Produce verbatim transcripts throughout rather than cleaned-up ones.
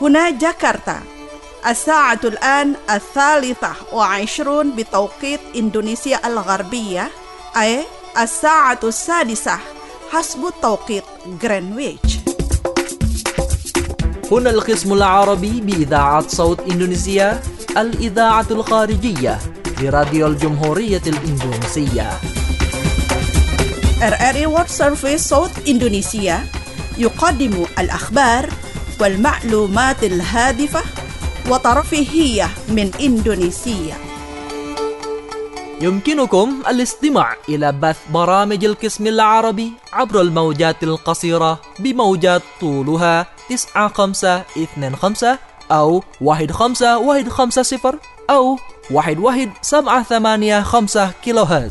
هنا جاكرتا. الساعة الآن الثالثة وعشرون بتوقيت إندونيسيا الغربية، أي الساعة السادسة حسب توقيت غرينتش. هنا القسم العربي بإذاعة صوت إندونيسيا، الإذاعة الخارجية لراديو الجمهورية الإندونيسية. إر إر إي World Service صوت إندونيسيا يقدم الأخبار والمعلومات الهادفة وترفيهية من إندونيسيا. يمكنكم الاستماع إلى بث برامج القسم العربي عبر الموجات القصيرة بموجات طولها تسعة خمسة اثنين خمسة أو واحد خمسة واحد خمسة صفر أو واحد واحد سبعة ثمانية خمسة كيلو هرتز.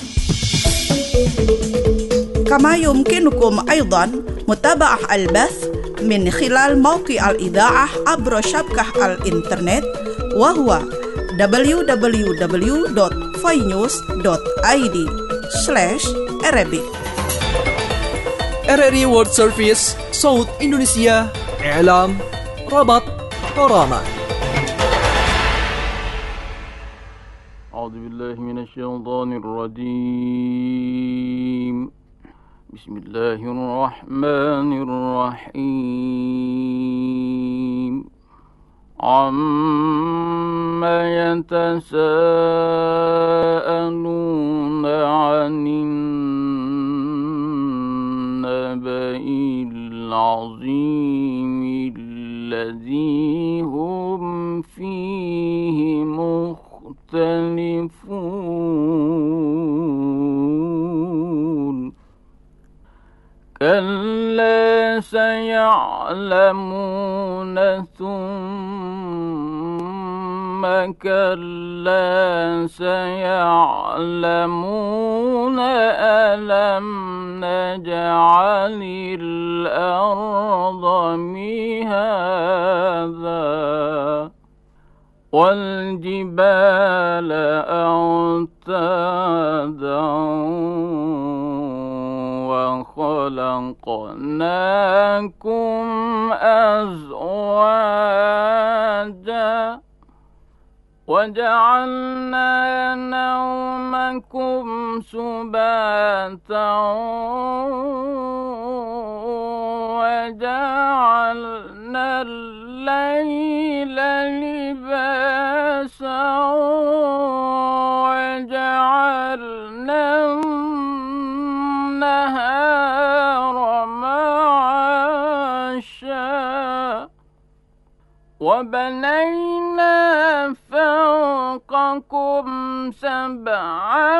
كما يمكنكم أيضا متابعة البث من خلال موقع الإذاعة عبر شبكة الإنترنت، وهو دبليو دبليو دبليو دوت فاينيوز دوت آي دي سلاش Arabic. إر إر إي World Service صوت إندونيسيا، إعلام، ربط، برامج. أعوذ بالله من الشيطان الرجيم. بسم الله الرحمن الرحيم. عما يتساءلون عن النبأ العظيم الذي هم فيه مختلفون. كلا سيعلمون ثم كلا سيعلمون ألم نجعل الأرض مهادا والجبال أوتادا وخلقناكم أزواجا وجعلنا نومكم سباتا وجعلنا الليل لباسا وجعلنا النهار معاشا وبنينا فوقكم سبعا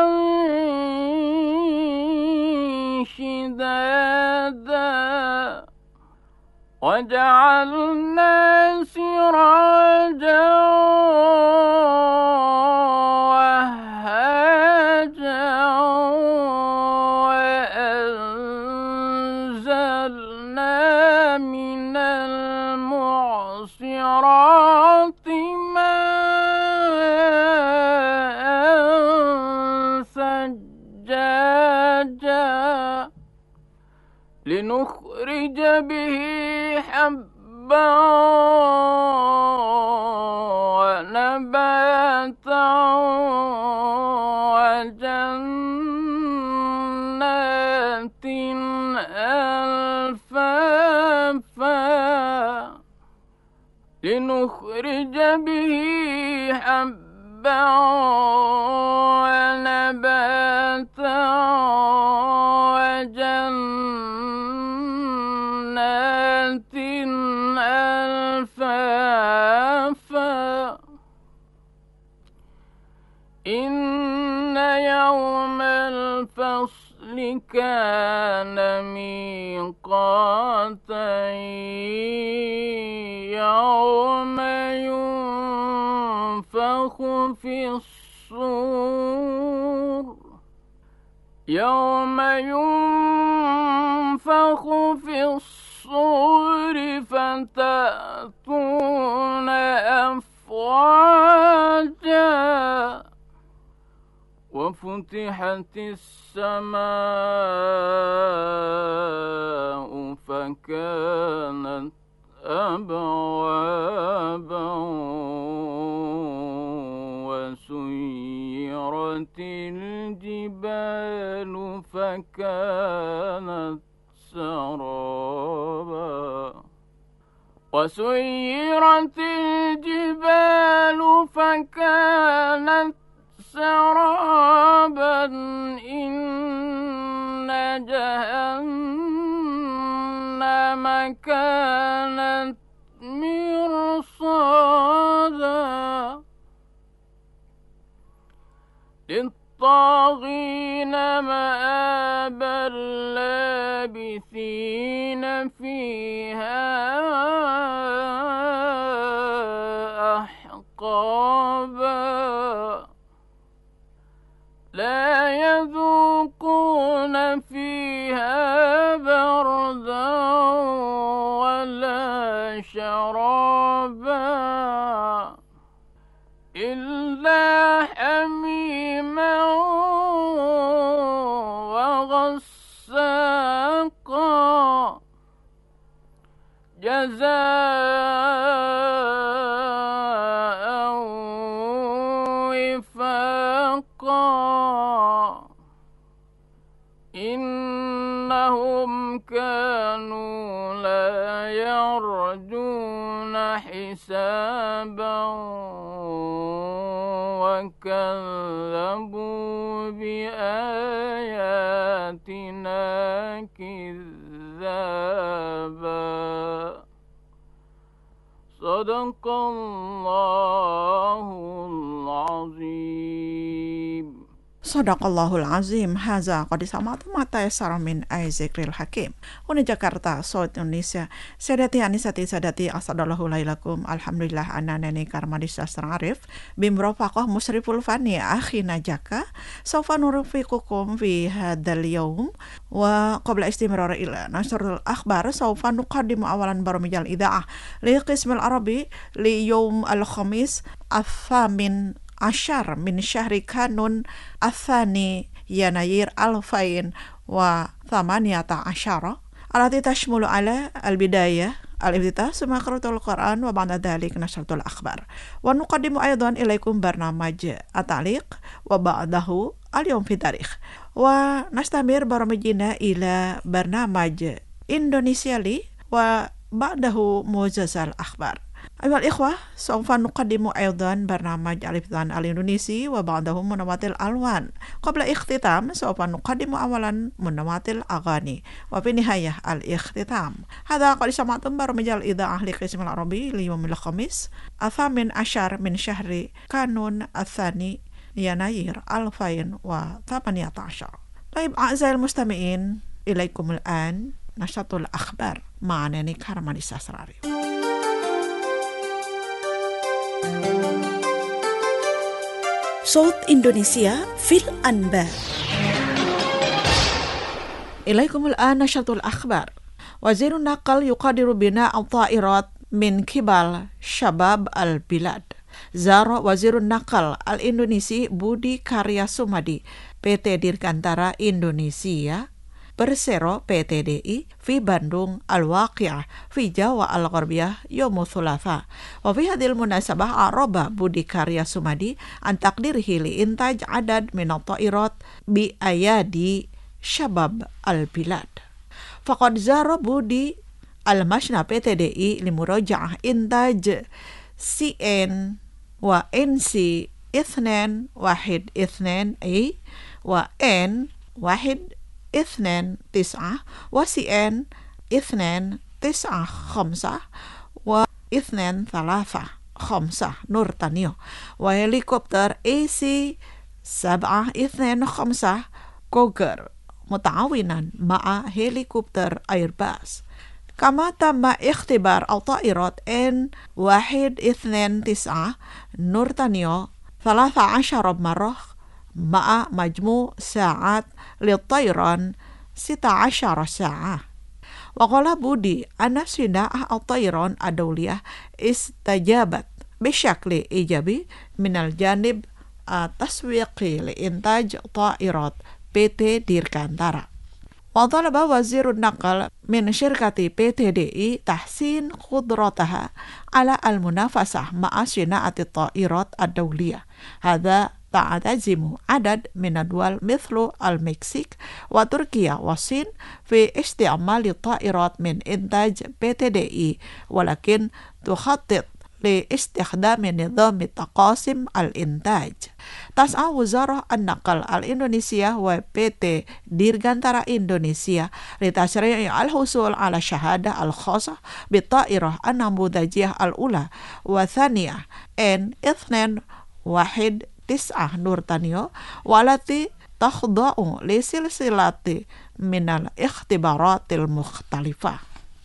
شدادا وجعلنا سراجا وهاجا وأنزلنا من المعصرات ماء ثجاجا لنخرج به حبا ونباتا وجنات ألفافا لنخرج به حبا ونباتا وجنات ألفافا إن يوم الفصل كان ميقاتا يوم ينفخ في الصور يوم ينفخ في الصور فتأتون أفواجا وفتحت السماء فكانت أبوابا وسيرت الجبال فكانت سرابا وسيرت الجبال فكانت سرابا إن جهنم كانت مرصادا للطاغين مآبا لابثين فيها أحقابا لا يذوقون فيها بردا ولا شرابا إلا حميما وغساقا جزاء وفاقا إنهم كانوا لا يرجون حسابا وكذبوا بآياتنا كذابا صدق الله العظيم. Sadaqallahul azim. Haza qad sama'tu ma tayassara min aizikril hakim. Uni Jakarta, Saud Indonesia. Sadati anisati sadati asadallahu lailakum. Alhamdulillah ananani karmadis sastra arif. Bimrofaqah musriful fani akhina jaka. Saufa nurufiqukum fi hadal yawm. Wa qabla istimrar ila nasrul akhbar. Saufa nuqaddimu awalan baromijal ida'ah. Li qismil arabi li yawm al-khamis athamin Ashar min syahri kanun athani yanayir alfain wa thamaniyata asyara alati tashmulu ala al-bidayah al-ibtitah summa qira'atul Qur'an wa ba'da dhalik nasratul akhbar wa nuqaddimu aydan ilaikum barnamaj at-ta'liq wa ba'dahu al-yawm fi tarikh wa nastamir baramajina ila barnamaj Indonesia li wa ba'dahu mujazzal akhbar. Ayuhal ikhwah, sawfa nuqaddimu aydan barnamaj al-ibtitah al-Indonesi wa ba'dahu munawatil alwan. Qabla ikhtitam, sawfa nuqaddimu awalan munawatil aghani wa fi nihayah al-ikhtitam. Hadha qad sama'tum barnamaj al-idha'ah li qismil arabi li yawmil khamis athamin ashar min syahri kanun athani yanayir alfain wa thamaniyata asyar. Baik, a'zal mustami'in, ilaikumul an nasratul akhbar ma'anani karmadis sastra arif. Saud Indonesia fil Anbar. Ilaikumul an nasratul akhbar. Wazirun Naqal yuqadiru bina al-ta'irat min kibal syabab al-bilad. Zara Wazirun Naqal al-Indonesi Budi Karya Sumadi P T Dirgantara Indonesia Persero P T D I fi Bandung Al-Waqi'ah fi Jawa Al-Gharbiyah Yomu Thulatha wa fi hadil munasabah araba Budi Karya Sumadi an taqdirhi li intaj adad min at-ta'irat bi ayadi syabab al-bilad faqad zara Budi al-Mashna P T D I li muraja'ah intaj C N wa N C ithnan wahid ithnan A wa N wahid ithnan tis'ah wa C N ithnan tis'ah khamsah wa ithnan thalatha khamsah Nurtanio wa helikopter A C sab'ah ithnan khamsah Koger muta'awinan ma'a helikopter Airbus kama tamma ikhtibar al-ta'irat N wahid ithnan tis'ah Nurtanio thalatha asyara marrah ma'a majmu' sa'at lil-tayran sita asyara sa'ah. Wa qala Budi anna sina'ah al-tayran adawliyah istajabat bisyakli ijabi minal janib taswiqi li intaj ta'irat P T Dirgantara. وطلب وزير النقل من شركة بي تي دي إي تحسين قدرتها على المنافسة مع صناعة الطائرات الدولية. هذا تعتزم عدد من الدول مثل المكسيك وتركيا والصين في استعمال الطائرات من إنتاج بي تي دي إي، ولكن تخطط لاستخدام نظام تقاسم الإنتاج. تسعى وزارة النقل الإندونيسية و بي تي ديرغانتara إندونيسيا لتشريع الحصول على الشهادة الخاصة بالطائرة النموذجية الأولى والثانية إن اثنين واحد تسعة نورتانيو، والتي تخضع لسلسلة من الاختبارات المختلفة.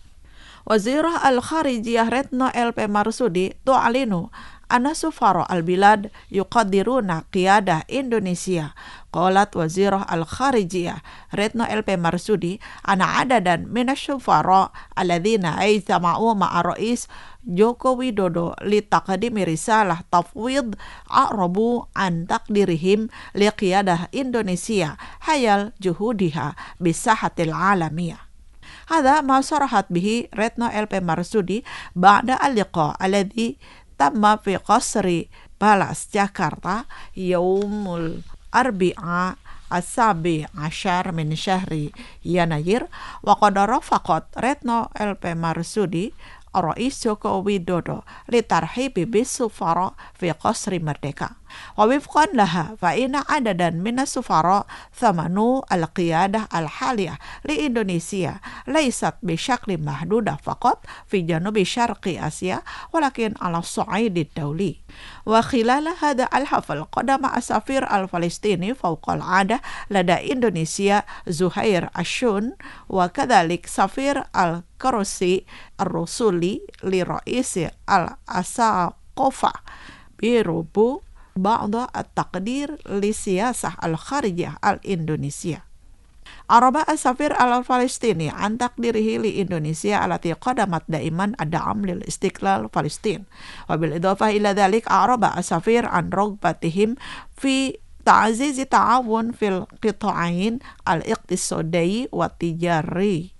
وزير الخارجية ريتنو إل بي مارسودي تعلن أن سفراء البلاد يقدرون قيادة إندونيسيا. قالت وزيرة الخارجية ريتنو إل بي مارسودي أن عددا من السفراء الذين اجتمعوا مع الرئيس جوكو ويدودو لتقديم رسالة تفويض أعربوا عن تقديرهم لقيادة إندونيسيا حيال جهودها بالساحة العالمية. هذا ما صرحت به ريتنو إل بي مارسودي بعد اللقاء الذي تم في قصر بالاس جاكرتا يوم الأربعاء السابع عشر من شهر يناير. وقد رافقت ريتنو إل بي مارسودي الرئيس جوكو ويدودو للترحيب بالسفراء في قصر مرديكا. ووفقا لها فإن عددا من السفراء ثمنوا القيادة الحالية لإندونيسيا ليست بشكل محدود فقط في جنوب شرق آسيا، ولكن على الصعيد الدولي. وخلال هذا الحفل قدم السفير الفلسطيني فوق العادة لدى إندونيسيا زهير الشون، وكذلك سفير الكروسي الرسولي لرئيس الأساقفة بيروبو بعض التقدير للسياسة الخارجية الإندونيسية. أعرب السفير الفلسطيني عن تقديره لإندونيسيا التي قدمت دائما الدعم للاستقلال فلسطين. وبالإضافة إلى ذلك أعرب السفير عن رغبتهم في تعزيز التعاون في القطاعين الاقتصادي والتجاري.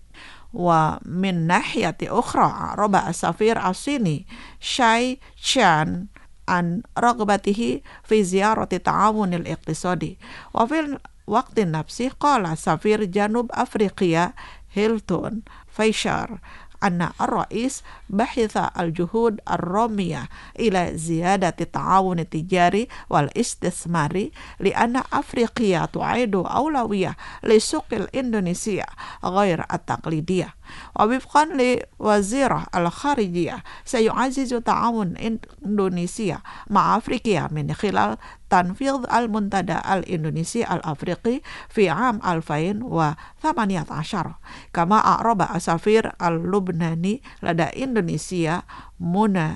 ومن ناحية أخرى أعرب السفير الصيني شاي تشان عن رغبته في زيارة التعاون الاقتصادي. وفي الوقت نفسه قال سفير جنوب أفريقيا هيلتون فيشر أن الرئيس بحث الجهود الرامية إلى زيادة التعاون التجاري والاستثماري، لأن أفريقيا تعد أولوية لسوق الإندونيسية غير التقليدية. ووفقا لوزيرة الخارجية سيعزز تعاون إندونيسيا مع أفريقيا من خلال تنفيذ المنتدى الإندونيسي الأفريقي في عام ألفين وثمانية عشر. كما أعرب السفير اللبناني لدى إندونيسيا منى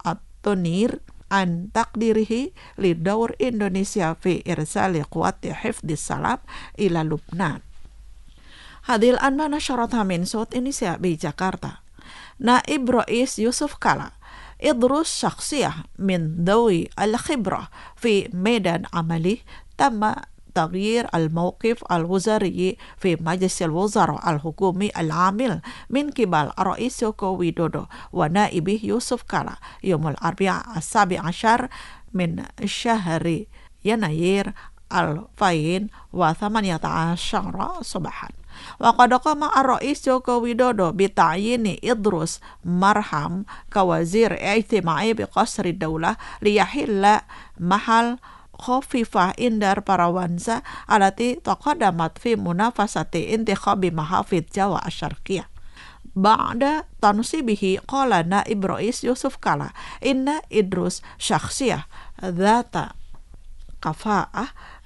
التنير عن تقديره لدور إندونيسيا في إرسال قوات حفظ السلام إلى لبنان. هذه الأنباء نشرتها من صوت إندونيسيا بجاكرتا. نائب رئيس يوسف كالا إدروس شخصية من ذوي الخبرة في ميدان عمله. تم تغيير الموقف الوزاري في مجلس الوزراء الحكومي العامل من قبل الرئيس جوكو ويدودو ونائبه يوسف كالا يوم الأربعاء السابع عشر من شهر يناير ألفين وثمانية عشر صباحا. وقد قام الرئيس جوكو ويدودو بتعيين إدروس مرهم كوزير اجتماعي بقصر الدولة ليحل محل خفيفة إندر باراوانسا التي تقدمت في منافسة انتخاب محافظ جاوا الشرقية. بعد تنصيبه قال نائب رئيس يوسف كالا إن إدروس شخصية ذات كفاءة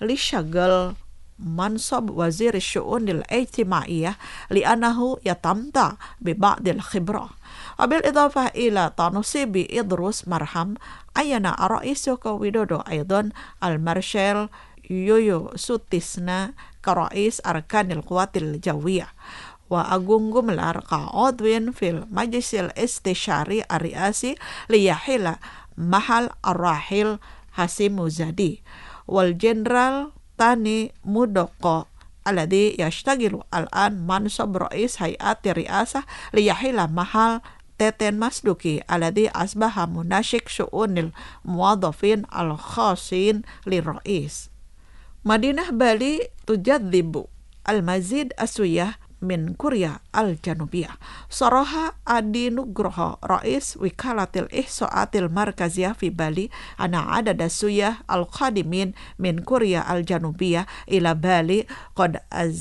لشغل منصب وزير الشؤون الاجتماعية لأنه يتمتع ببعض الخبرة. وبالإضافة إلى تنصيب إدروس مرهم عين الرئيس جوكو ويدودو أيضا المارشال يويو سوتيسنا كرئيس أركان القوات الجوية. وأغون جملار كعضو في المجلس الاستشاري الرئاسي ليحل محل الراحل حسيم مزادي. والجنرال تاني مودوكو alladhi yashtagilu al-an mansab ra'is hay'ati ri'asah liyahila mahal Teten Masduki alladhi asbaha munashik syu'unil muwadhafin al-khasin li-ra'is. Madinah Bali tujadzibu al-mazid asuyah min Korea al-Janubiyah. Saraha Adi Nugroho Rais Wikalatil Ihsa'atil Markaziyah fi Bali ana adada suyah al-qadimin min Korea al-Janubiyah ila Bali qad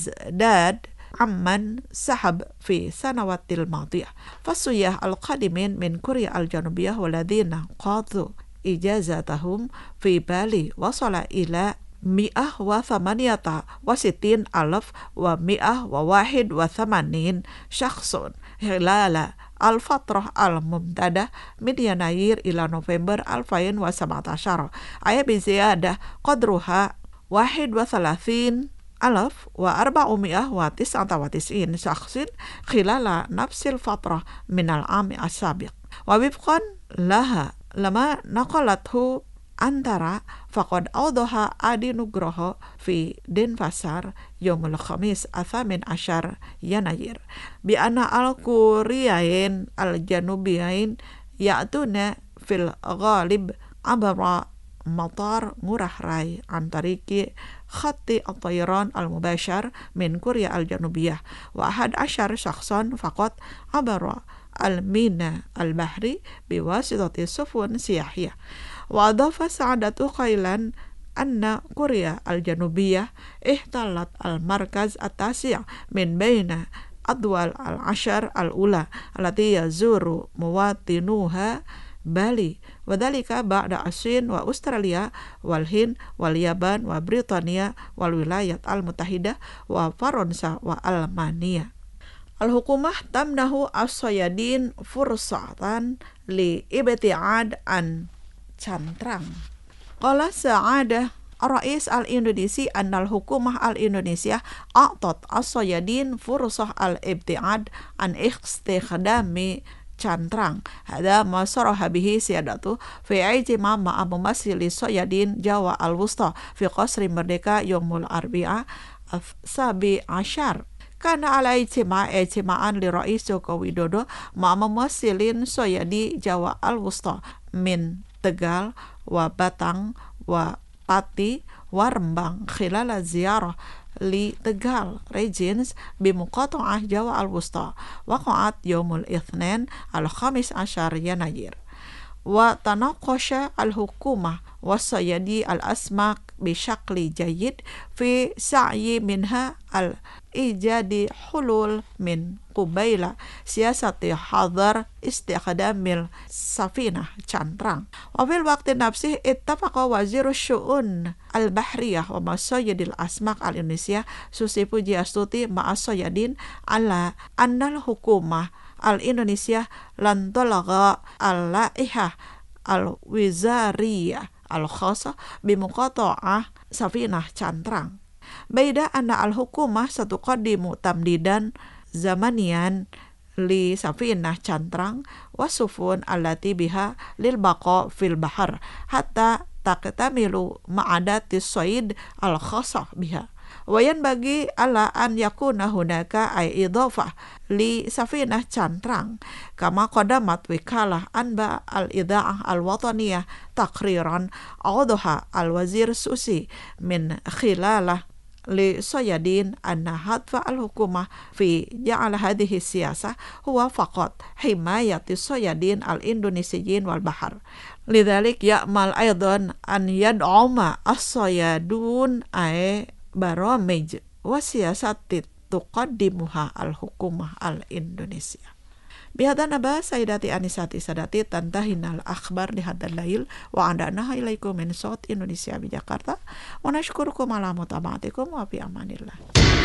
azdad amman sahab fi sanawatil madiyah. Fasuyah al-qadimin min Korea al-Janubiyah waladhina qadhu ijazatahum fi Bali wasala ila mi'ah wa thamaniyata wa sitin alaf wa mi'ah wa wahid wa thamanin syakhsun hilala al-fatrah al-mumtadah min yanayir ila November alfain wa sab'atashara aya biziyadah qadruha wahid wa thalathin alaf wa arba'u mi'ah wa tis'ata wa tis'in syakhsin khilala nafsil fatrah minal ami as-sabiq wa wifqan laha lama naqalathu antara faqad awdaha Adi Nugroho fi Denpasar Yomul Khamis Athamin Ashar Yanayir bi anna al-Kuriyain al-Janubiyain ya'tuna fil ghalib abra matar Ngurah Rai antariki khatti at-tayran al-mubashar min Korea al-Janubiyah wa ahad ashar syakhsan faqat abra al-mina al-bahri biwasitati sufun siyahiyah. Wa adhafa Sa'adatu qailan anna Korea al-Janubiyah ihtalat al-markaz at-tasi' min baina adwal al-ashar al-ula allati yazuru muwatinuha Bali wa dhalika ba'da Asin wa Australia wal Hind wal Yaban wa Britania wal wilayat al-mutahidah wa Faransa wa Almania. Al-hukumah tamnahu as-sayadin fursatan li ibti'ad an cantrang. Qala Sa'adah Rais al-Indonesi annal hukumah al-Indonesia a'tat as-sayadin fursah al-ibti'ad an istikhdami cantrang. Hada ma saraha bihi siyadatu fi ijtima ma'a mumassili sayadin Jawa al-Wusta fi Qasri Merdeka Yaumul Arbi'a sabi ashar. Karena ala ijtima ijtima'an li Rais Joko Widodo ma'a mumassilin sayadi Jawa al-Wusta min Tegal wa Batang wa Pati wa Rembang khilala ziyarah li Tegal regions bimuqata'ah Jawa al-Wusta waqa'at yaumul itsnain al-khamis ashar Yanayir wa tanaqasha al-hukumah wasayadi al-asmak bisyakli jayyid fi sa'yi minha al-ijadi hulul min qubaila siyasati hadar istikhdamil safinah cantrang wa fil waqti nafsih ittafaqa wazirus syu'un al-bahriyah wa masayidil asmak al-Indonesia Susi Pujiastuti ma'asayadin ala annal hukumah al-Indonesia lan talagha al-laihah al-wizariyah al-khasa bimuqata'ah safinah cantrang. Baida anna al-hukumah satuqaddimu tamdidan zamanian li safinah cantrang wasufun allati biha lil baqa fil bahar hatta taqtamilu ma'adatis sayd al-khasa biha. Wayan bagi ala an yakuna hunaka ay idhafah li safinah cantrang kama qadamat wikalah anba al-idha'ah al-wataniyah takriran awdaha al-wazir Susi min khilalah li sayadin anna hadfa al-hukumah fi ja'ala hadhihi siyasah huwa faqat himayati sayadin al-indonesiyin wal bahar lidzalik ya'mal aidan an yad'uma as-sayadun ay baramij wa siyasatit tuqaddimuha al-hukumah al-Indonesia. Bihadana ba Sayyidati Anisati Sadati tantahinal akhbar di hadal lail wa andana ilaikum min Sot Indonesia di Jakarta wa nashkurukum ala mutaba'atikum wa fi amanillah.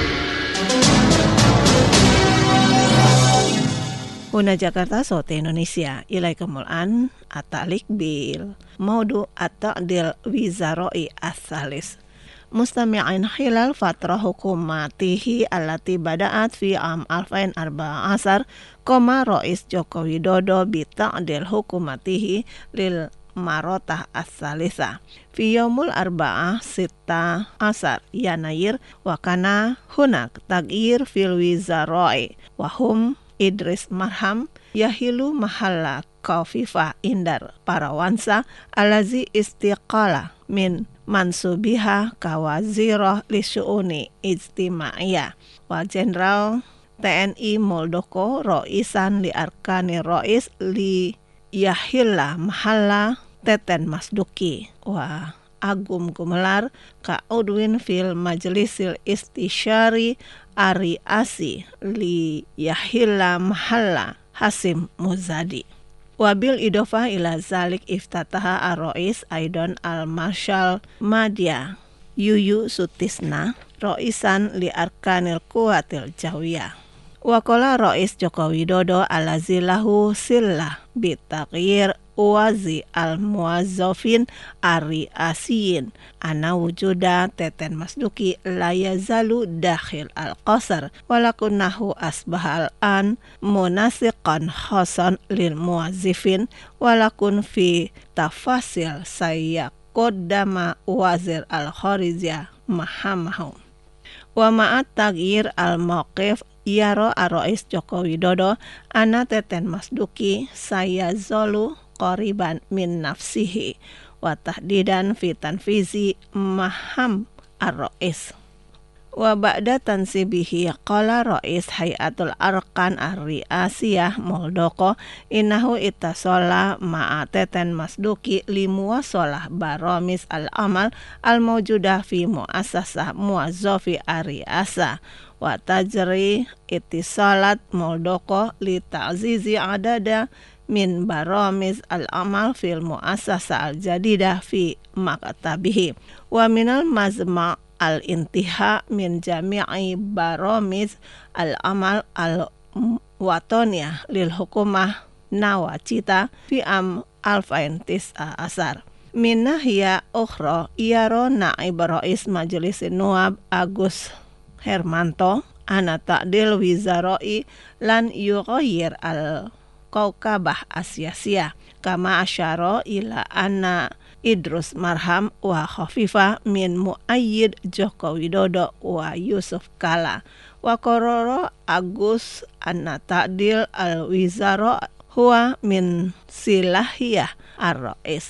Una Jakarta Sot Indonesia ilaikumul an atalik bil maudu at-ta'dil wizaroi as-salis mustami'in khilal fatrah hukumatihi allati bada'at fi am alfain arba asar koma Rais Joko Widodo bi ta'dil hukumatihi lil marotah as-salisa fi yaumul arba'ah sita asar Yanayir wa kana hunak tagir fil wizara'i wa hum Idris Marham yahilu mahalla Kaufifa Indar Parawansa alazi istiqala min mansubiha kawazirah li syu'uni ijtimaiyah wa Jenderal T N I Muldoko Roisan li arkani Rois li yahilla mahalla Teten Masduki wa Agum Gumelar ka udwin fil majlisil istisyari Ari Asi li yahilla mahalla Hasim Muzadi. Wabil idofa ila zalik iftataha ar-Rois Aidon al-Marshal Madya Yuyu Sutisna Roisan li arkanil kuwatil jawiyah. Wakola Rois Joko Widodo alazilahu sillah bitaqyir uwazi al-muwazzafin Ari Asiyin ana wujuda Teten Masduki la yazalu dakhil al-qasar walakunnahu asbahal an munasiqan khasan lil muwazzifin walakun fi tafasil sayyaquddama wazir al-kharijiyah mahamahu wa ma'at taghyir al-mawqif yaro ar-Rois Joko Widodo ana Teten Masduki saya zolu qoriban min nafsihi wa tahdidan fi tanfizi maham ar-Rois. Wa ba'da tansibihi qala Rois Hayatul Arkan ar-Riasiyah Muldoko innahu ittasala ma'a Teten Masduki limuwasalah baramis al-amal al-mawjudah fi muassasah muwazzafi ar-riasa wa tajri ittisalat Muldoko li ta'zizi adada min baramis al-amal fil muassasa al-jadidah fi maktabihi wa minal mazma' al-intiha min jami'i baramis al-amal al-watoniyah lil hukumah nawacita fi am alfain tis'a asar. Min nahya ukhra yaro naib Rois Majelis Nuwab Agus Hermanto ana ta'dil wizara'i lan yughayyir al Kaukabah Asyasiyah kama asyara ila anna Idrus Marham wa Khafifa min muayyid Joko Widodo wa Yusuf Kala wa kororo Agus anna ta'dil al-wizara huwa min silahiyah ar-Rois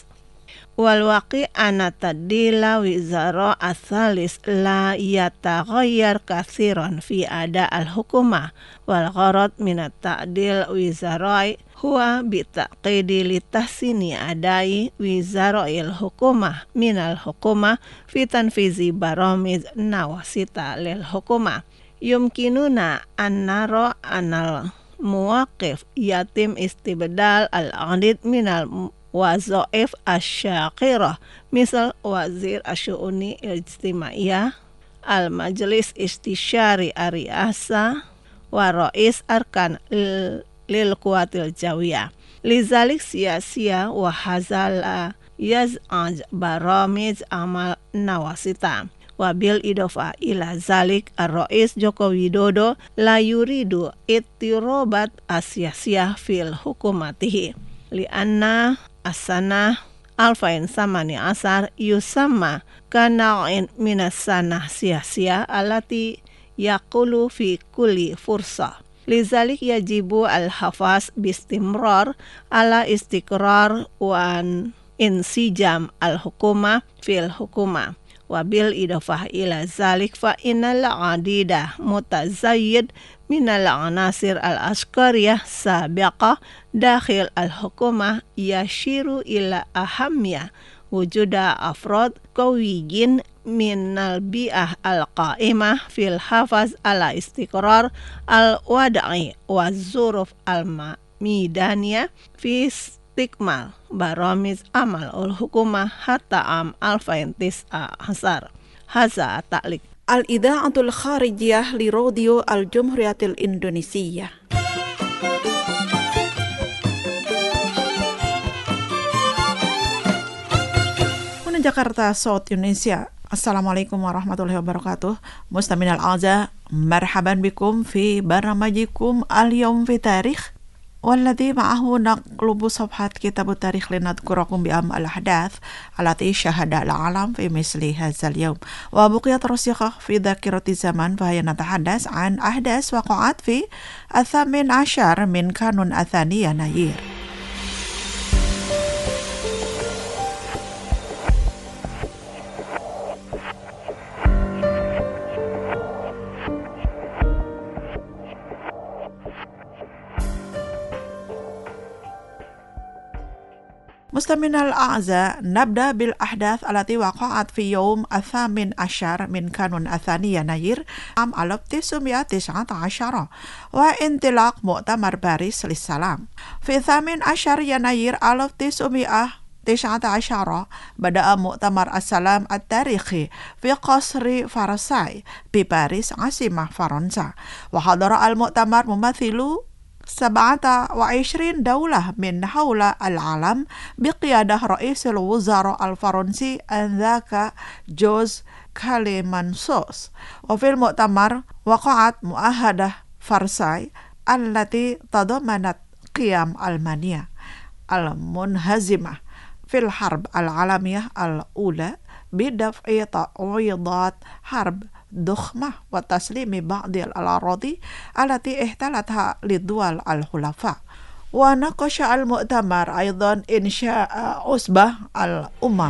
wal waqi anna ta'dila wizara asalis la yataghayyar katsiran fi ada al-hukumah wal gharad min at-ta'dil wizarai huwa bi taqidi li tahsini adai wizarail hukumah min al-hukumah fi tanfizi baramiz nawasita lil hukumah yumkinuna an nara anal muwaqif yatim istibdal al-adid min al wazaif asyaqirah misal wazir asyu'uni ijtimaiyah al-majlis istisyari ar-riasa wa Rois arkan lil kuwatil jawiyah lizalik sia-sia wa hazala yaz'aj baramiz amal nawasita wabil idofa ila zalik ar-Rois Joko Widodo la yuridu ittirobat asyasiyah fil hukumatihi li anna asana alfain samani asar yusamma kana'in minas sanah sia-sia alati yaqulu fi kulli fursa lizalik yajibu al-hafaz bistimrar ala istiqrar wan insijam al-hukuma fil hukuma wabil idafah ila zalik fa innal adida mutazayyid minal anasir al-askariyah sabiqah dakhil al-hukumah yashiru ila ahamya wujuda afrod qawiyin minal bi'ah al-qa'imah fil hafaz ala istiqrar al-wada'i wa zuruf al-midaniyah fi istikmal baramiz amal ul-hukumah hatta am alfain tis'a hasar haza ta'lik Al-Idha'atul Kharijiyah li Radio Al-Jumhuriyatil Indonesia. Kuna Jakarta, South Indonesia. Assalamualaikum warahmatullahi wabarakatuh. Mustaminal Alza, marhaban bikum fi barnamajikum al-yawm fi tarikh. والذي معه نقلب صفحة كتاب التاريخ لنذكركم بأهم الأحداث التي شهد العالم في مثل هذا اليوم وبقيت راسخة في ذاكرة الزمن، فهي نتحدث عن أحداث وقعت في الثامن عشر من كانون الثاني يناير. مستمعينا الأعزاء، نبدأ بالأحداث التي وقعت في يوم الثامن عشر من كانون الثاني يناير عام ألف وتسعمائة وتسعة عشر وانطلاق مؤتمر باريس للسلام. في الثامن عشر يناير ألف وتسعمائة وتسعة عشر بدأ مؤتمر السلام التاريخي في قصر فرساي بباريس عاصمة فرنسا، وحضر المؤتمر ممثلو سبعة وعشرين دولة من حول العالم بقيادة رئيس الوزراء الفرنسي آنذاك جوز كاليمانسوس. وفي المؤتمر وقعت معاهدة فرساي التي تضمنت قيام ألمانيا المنهزمة في الحرب العالمية الأولى بدفع تعويضات حرب ضخمة وتسليم بعض الأراضي التي احتلتها للدول الحلفاء. وناقش المؤتمر أيضا إنشاء عصبة الأمم.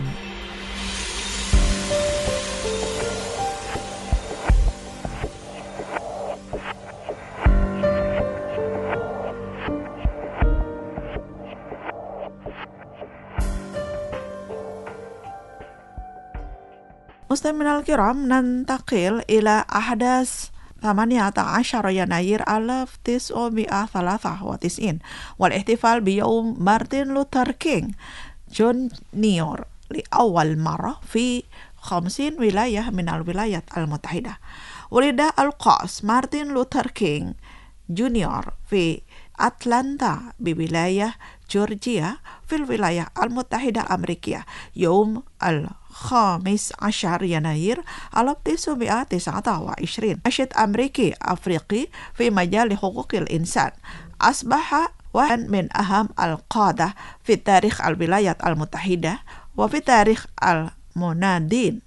مستمعينا الكرام، ننتقل إلى أحداث ثمانية عشر يناير ألف وتسعمائة وثلاثة وتسعين والاحتفال بيوم مارتن لوثر كينغ جونيور لأول مرة في خمسين ولاية من الولايات المتحدة. ولد القاس مارتن لوثر كينغ جونيور في أتلانتا بولاية جورجيا في الولايات المتحدة الأمريكية يوم الخامس عشر يناير ألف وتسعمائة وتسعة وعشرين. ناشط أمريكي أفريقي في مجال حقوق الإنسان، أصبح واحد من أهم القادة في تاريخ الولايات المتحدة وفي تاريخ المنادين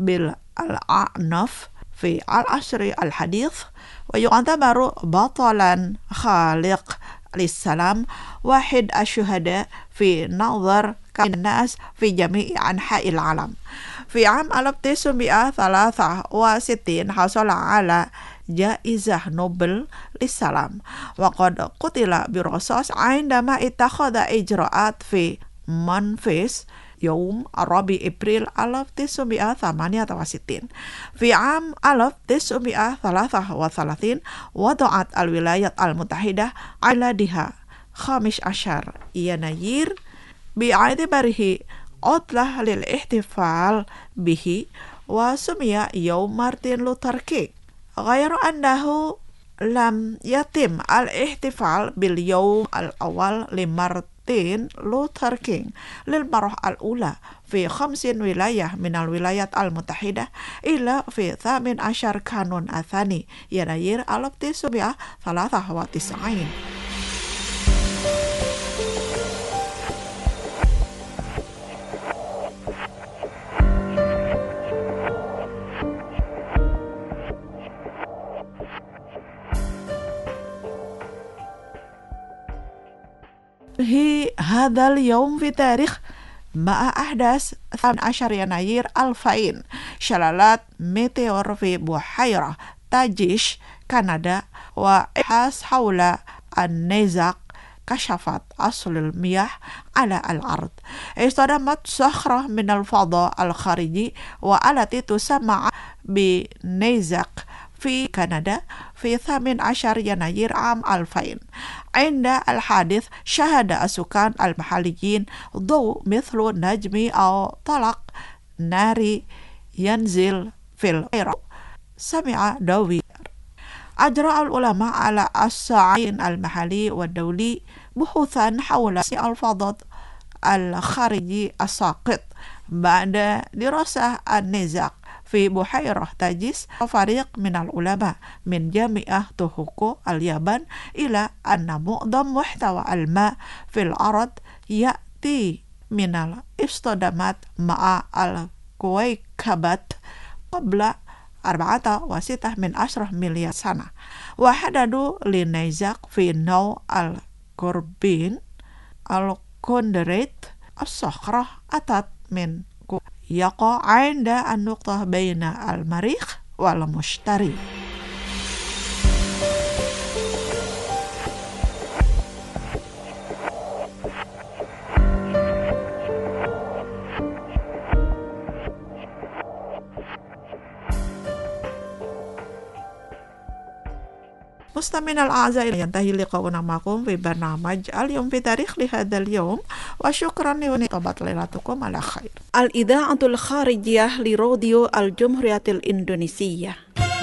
بالعنف في العصر الحديث، ويعتبر بطلا خالق للسلام، واحد الشهداء في نظر الناس في جميع أنحاء العالم. في عام ألف وتسعمائة وثلاثة وستين حصل على جائزة نوبل للسلام، وقد قتل برصاص عندما اتخذ إجراءات في منفيس يوم الرابع أبريل ألف وتسعمائة وثمانية وستين. في عام ألف وتسعمائة وثلاثة وثلاثين وضعت الولايات المتحدة عيدها خامس عشر يناير باعتباره عطلة للاحتفال به، وسمي يوم مارتن لوثر كينغ، غير أنه لم يتم الاحتفال باليوم الأول لمارتن لوثر كينغ للمرة الأولى في خمس ولاية من الولايات المتحدة إلا في ثامن عشر كانون الثاني يناير ألف وتسعمائة وثلاثة وتسعين. في هذا اليوم في تاريخ مع أحداث الثامن عشر يناير ألفين شلالات ميتيور في بحيرة تاجيش كندا وإبحاث حول النيزك كشفت أصل المياه على الأرض. اصطدمت صخرة من الفضاء الخارجي والتي تسمى بنيزك في كندا في الثامن عشر يناير عام ألفين. عند الحادث شهد السكان المحليين ضوء مثل نجم أو طلق ناري ينزل في البحيرة، سمع دوير. أجرى العلماء على الصعيد المحلي والدولي بحوثا حول الفضاء الخارجي الساقط بعد دراسة النيزك في بحيرة تاجيس فريق من العلماء من جامعة توهوكو اليابان إلى أن معظم محتوى الماء في الأرض يأتي من الاصطدامات مع الكويكبات قبل أربعة وستة من عشرة مليار سنة، وحددوا لنيزك في نوع الكوربين الكوندريت الصخرة أتت من يقع عند النقطة بين المريخ والمشتري. مستمعينا الأعزاء، ينتهي لقاؤنا معكم في برنامج اليوم في تاريخ لهذا اليوم، وشكرا لطيبة ليلتكم على خير. الإذاعة الخارجية لراديو الجمهورية الإندونيسية.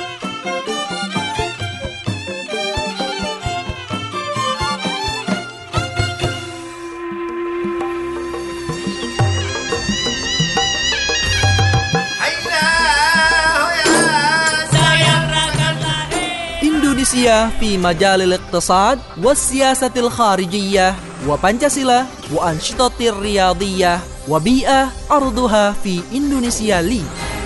Indonesia في مجال الاقتصاد والسياسة الخارجية وبنشاسيلا وأنشطة الرياضية وبيئة أرضها في إندونيسيا لي.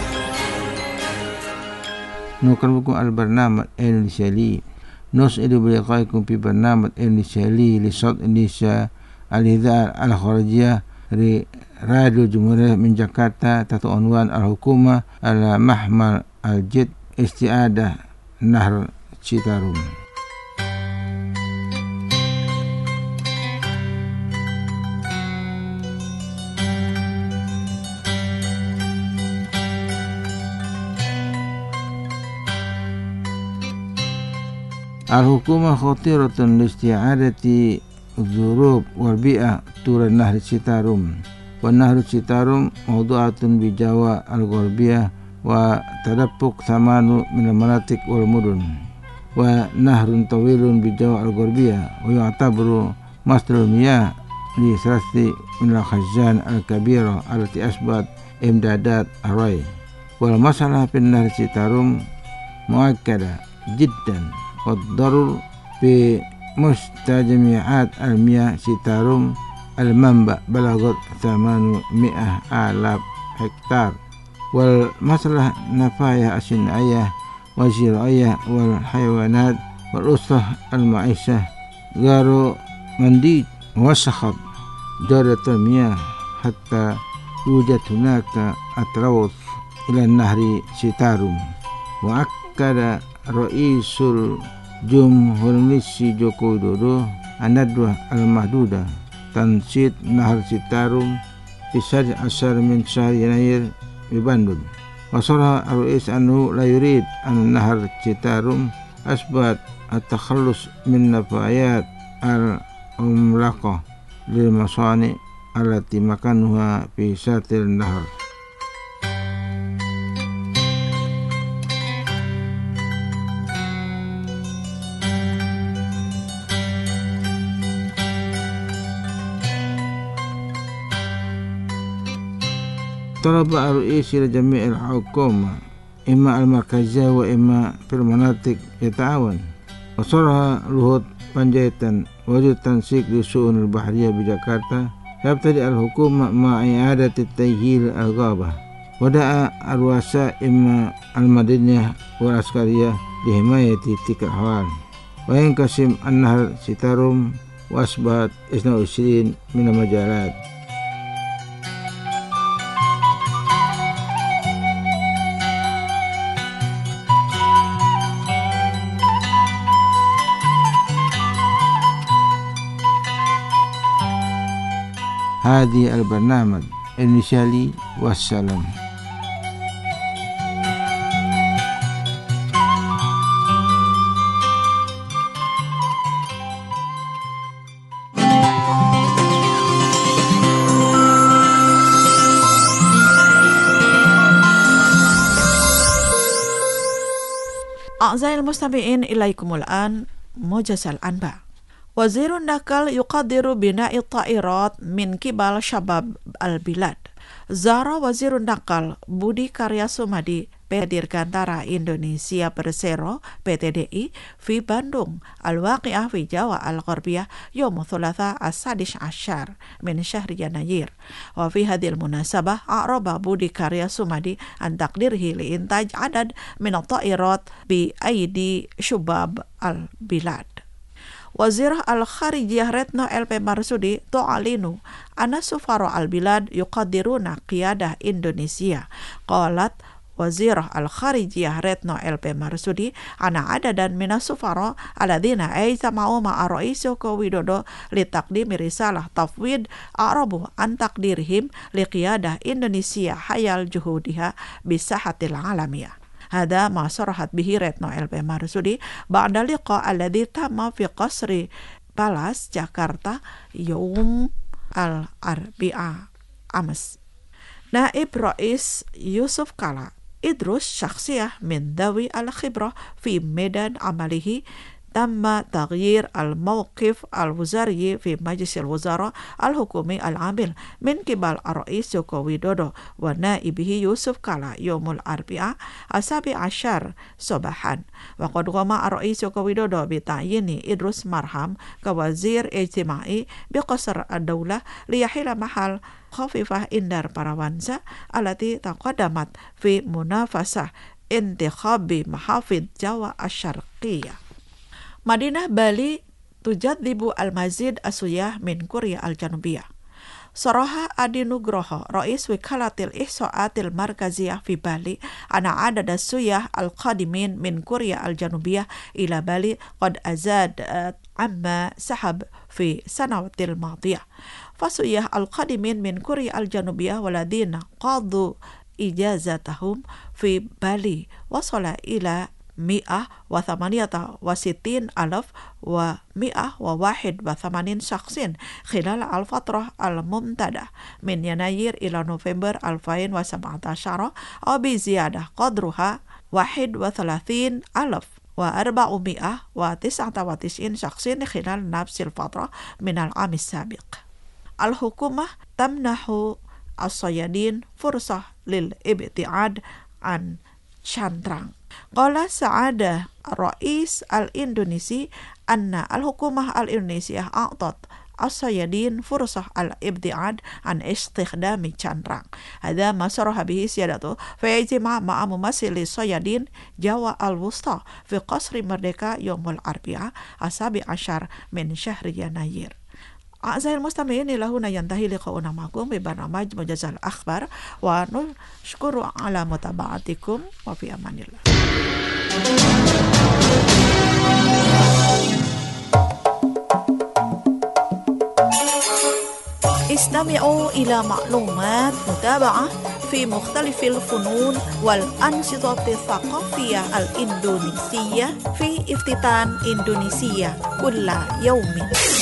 نقربكم البرنامج إندونيسيا لي. نسعد بلقائكم في برنامج إندونيسيا لي لصوت إندونيسيا الإذاعة الخارجية راديو جمهورية من جاkarta تحت عنوان الحكومة على محمل الجد استعادة نهر Citarum. Al-hukumah khatiratun listi'adati dzurub wal bi'ah tura nahri Citarum. Wa nahru Citarum mawdu'atun bi Jawa al-Gharbiyah wa tadappuk thamanu min al-manatik wal mudun. Wa nahrun tawilun bi Jawa al-Gharbiyah wa yu'tabaru masdarul miyah li thalathi min al-khazan al-kabira allati asbat imdadat ar-ray. Wal masalah fi nahr Citarum muakkada jiddan wa darur bi mustajami'at al-miyah Citarum al-manba balagot thamanu mi'ah alaf hektar. Wal masalah nafayah asinayah وزراعية والحيوانات والأسرة المعيشة غير منديد وسخط جودة المياه حتى يوجد هناك التلوث إلى النهر Citarum. وأكد رئيس الجمهورية جوكو ويدودو الندوة المحدودة تنشيط نهر Citarum في السادس عشر من شهر يناير ببندون. وصرح الرئيس أنه لا يريد أن نهر Citarum أثبت التخلص من نفايات العملاقة للمصانع التي مكانها في ساطر النهر. طلب الرئيس إلى جميع الحكومة إما المركزية وإما في المناطق يتعاون. وصرح لهوت بنجايتان وجود تنسيق للشؤون البحرية بجاكرتا. يبتدئ الحكومة مع إعادة التأهيل الغابة، ودعا الرؤساء إما المدنية والعسكرية لحماية تلك الأحوال. وينقسم النهر Citarum وأصبحت اثنين وعشرين من المجالات. هذه البرنامج إندونيسيا والسلام. أعزائي المستمعين، إليكم الآن موجز الأنباء. وزير النقل يقدر بناء الطائرات من قبل شباب البلاد. Zara Wazirun Nakal Budi Karya Sumadi P T Dirgantara Indonesia Persero P T D I في Bandung الواقعة في جاوة الغربية يوم الثلاثاء السادس عشر من شهر يناير. وفي هذه المناسبة أعرب بودي كاريا سومادي عن تقديره لإنتاج عدد من الطائرات بأيدي شباب البلاد. وزير الخارجية رتنو إل بي Marsudi تعلن أن سفراء البلاد يقدرون قيادة إندونيسيا. قالت وزير الخارجية رتنو إل بي Marsudi أن عددا من السفراء الذين اجتمعوا مع الرئيس جوكو ويدودو لتقديم رسالة تفويض أعربوا عن تقديرهم لقيادة إندونيسيا حيال جهودها بالساحة العالمية. هذا ما صرحت به رتنو إل بي Marsudi بعد اللقاء الذي تم في قصر بالاس جاكرتا يوم الأربعاء أمس. نائب رئيس يوسف كالا إدرس شخصية من ذوي الخبرة في ميدان عمله. تم تغيير الموقف الوزاري في مجلس الوزراء الحكومي العامل من قبل الرئيس جوكو ويدودو ونائبه يوسف كالا يوم الأربعاء السابع عشر صباحا. وقد قام الرئيس جوكو ويدودو بتعيين إدرس مرهم كوزير اجتماعي بقصر الدولة ليحل محل خفيفة إندر باراوانسا التي تقدمت في منافسة انتخاب محافظ جاوة الشرقية. مدينة بالي تجذب المزيد السياح من كوريا الجنوبية. صرح أدي نوغروهو رئيس وكالة الإحصاءات المركزية في بالي أن عدد السياح القادمين من كوريا الجنوبية إلى بالي قد أزاد عما سحب في السنوات الماضية. فالسياح القادمين من كوريا الجنوبية والذين قضوا إجازتهم في بالي وصل إلى مئة وثمانية وستين ألف ومئة وواحد وثمانين شخص خلال الفترة الممتدة من يناير إلى نوفمبر ألفين وسبعة عشر أو بزيادة قدرها واحد وثلاثين ألف وأربعمائة وتسعة وتسعين شخص خلال نفس الفترة من العام السابق. الحكومة تمنح الصيادين فرصة للابتعاد عن cantrang. Qala Sa'ada Rais al-Indonesi anna al-hukumah al-Indonesia a'tat as-sayadin fursah al-ibti'ad an istikhdami cantrang. Hadha ma saraha bihi siyadatu fi ijtima' ma'a mumassili sayadin Jawa al-Wusta fi Qasri Merdeka Yawmul Arbi'a asabi ashar min syahri Yanayir. أعزائي المستمعين إلى هنا ينتهي لقاؤنا معكم ببرنامج موجز الأخبار ونشكر على متابعتكم وفي أمان الله. استمعوا إلى معلومات متابعة في مختلف الفنون والأنشطة الثقافية الإندونيسية في افتتان إندونيسيا كل يوم.